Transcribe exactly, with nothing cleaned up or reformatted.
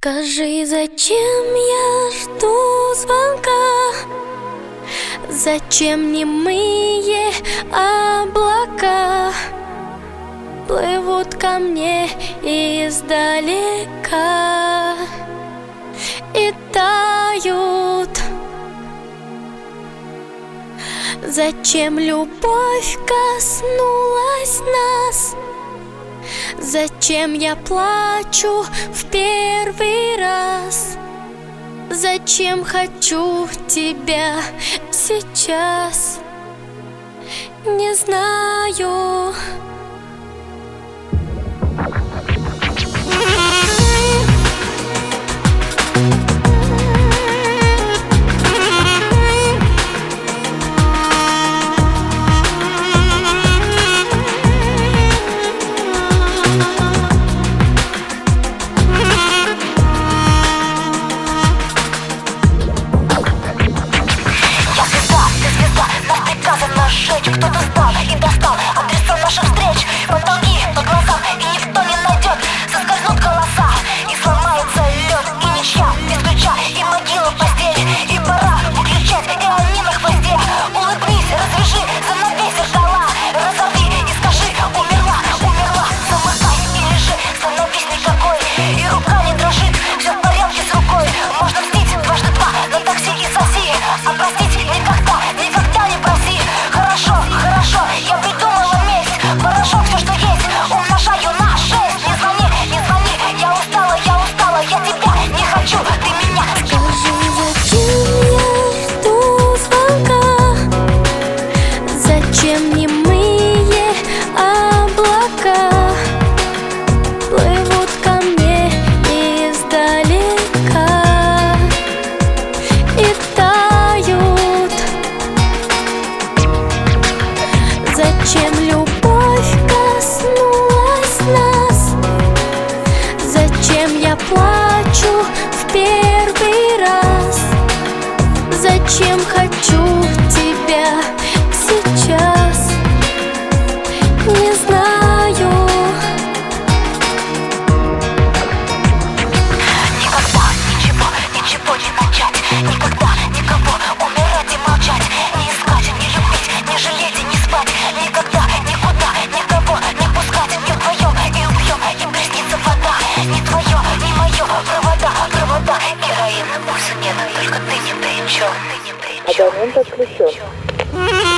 Скажи, зачем я жду звонка? Зачем немые облака плывут ко мне издалека и тают? Зачем любовь коснулась нас? Зачем я плачу в первый раз? Зачем хочу тебя сейчас? Не знаю. Кто-то знал и достал адреса наших встреч, потолки по глазам, и никто не найдет. Соскользнут голоса, и сломается лед, и ничья без ключа, и могила в постели, и пора выключать, и они на хвосте. Улыбнись, развяжи, занавесь зеркала, разорви и скажи: умерла, умерла. Замыкай и лежи, становись никакой, и рука не дрожит, все в порядке с рукой. Можно мстить дважды два на такси и соси, а простить никогда, никогда не проси. Хорошо, я придумала месть, порошок, все, что есть, умножаю на шесть. Не звони, не звони, я устала, я устала, я тебя не хочу, ты меня. Скажи, зачем я жду звонка? Зачем немые облака плывут ко мне издалека и тают? Зачем любовь коснулась нас? Зачем я плачу в первый раз? Зачем хочу тебя сейчас? Не знаю. Никогда ничего, ничего не начать, никогда никого умирать и молчать, не искать, не любить, не жалеть и не спать. Никогда, никуда, никого не пускать. Не вдвоем и убьем, им приснится вода. Не твое, не мое, провода, провода. Героина, пульса нет, только ты не при чем. Абонент отключен.